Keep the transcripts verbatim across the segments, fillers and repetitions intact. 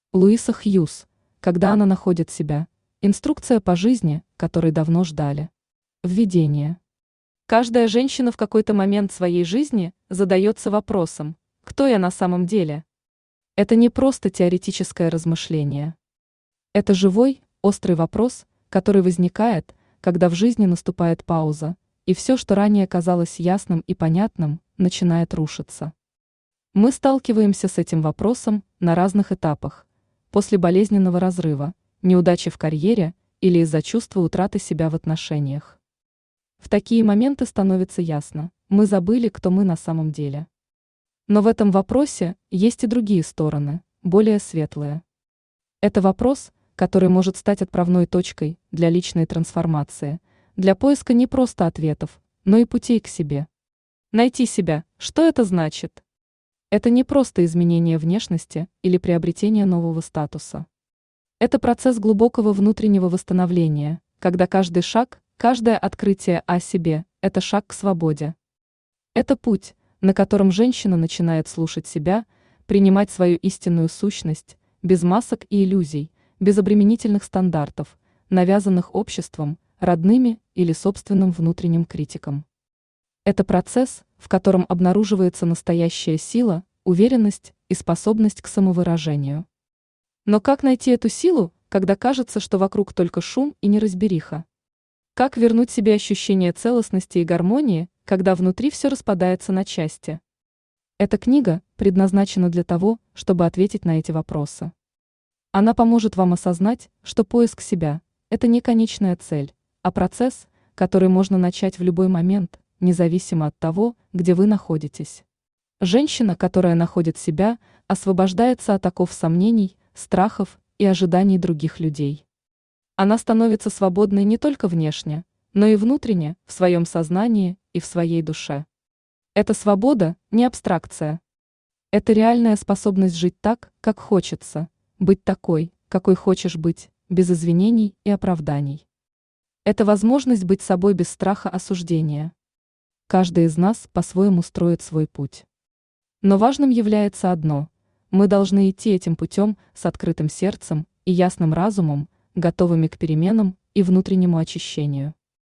Луиса Хьюз. Когда она находит себя. Инструкция по жизни, которой давно ждали. Введение. Каждая женщина в какой-то момент своей жизни задается вопросом: кто я на самом деле? Это не просто теоретическое размышление. Это живой, острый вопрос, который возникает, когда в жизни наступает пауза, и все, что ранее казалось ясным и понятным, начинает рушиться. Мы сталкиваемся с этим вопросом на разных этапах: после болезненного разрыва, неудачи в карьере или из-за чувства утраты себя в отношениях. В такие моменты становится ясно: мы забыли, кто мы на самом деле. Но в этом вопросе есть и другие стороны, более светлые. Это вопрос, который может стать отправной точкой для личной трансформации, для поиска не просто ответов, но и путей к себе. Найти себя, что это значит? Это не просто изменение внешности или приобретение нового статуса. Это процесс глубокого внутреннего восстановления, когда каждый шаг, каждое открытие о себе – это шаг к свободе. Это путь, на котором женщина начинает слушать себя, принимать свою истинную сущность, без масок и иллюзий, без обременительных стандартов, навязанных обществом, родными или собственным внутренним критиком. Это процесс, в котором обнаруживается настоящая сила, уверенность и способность к самовыражению. Но как найти эту силу, когда кажется, что вокруг только шум и неразбериха? Как вернуть себе ощущение целостности и гармонии, когда внутри все распадается на части? Эта книга предназначена для того, чтобы ответить на эти вопросы. Она поможет вам осознать, что поиск себя – это не конечная цель, а процесс, который можно начать в любой момент, независимо от того, где вы находитесь. Женщина, которая находит себя, освобождается от оков сомнений, страхов и ожиданий других людей. Она становится свободной не только внешне, но и внутренне, в своем сознании и в своей душе. Эта свобода не абстракция. Это реальная способность жить так, как хочется, быть такой, какой хочешь быть, без извинений и оправданий. Это возможность быть собой без страха осуждения. Каждый из нас по-своему строит свой путь. Но важным является одно: мы должны идти этим путем с открытым сердцем и ясным разумом, готовыми к переменам и внутреннему очищению.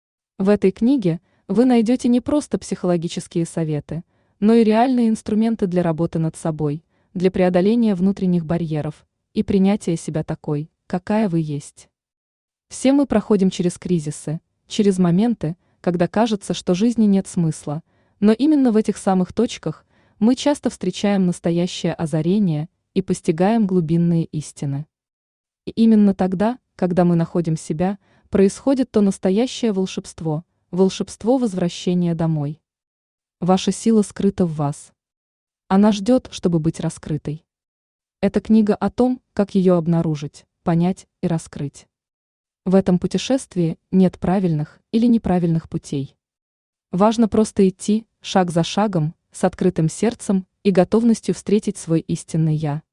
В этой книге вы найдете не просто психологические советы, но и реальные инструменты для работы над собой, для преодоления внутренних барьеров и принятия себя такой, какая вы есть. Все мы проходим через кризисы, через моменты, когда кажется, что жизни нет смысла, но именно в этих самых точках мы часто встречаем настоящее озарение и постигаем глубинные истины. И именно тогда, когда мы находим себя, происходит то настоящее волшебство, волшебство возвращения домой. Ваша сила скрыта в вас. Она ждет, чтобы быть раскрытой. Эта книга о том, как ее обнаружить, понять и раскрыть. В этом путешествии нет правильных или неправильных путей. Важно просто идти, шаг за шагом, с открытым сердцем и готовностью встретить свой истинный «Я».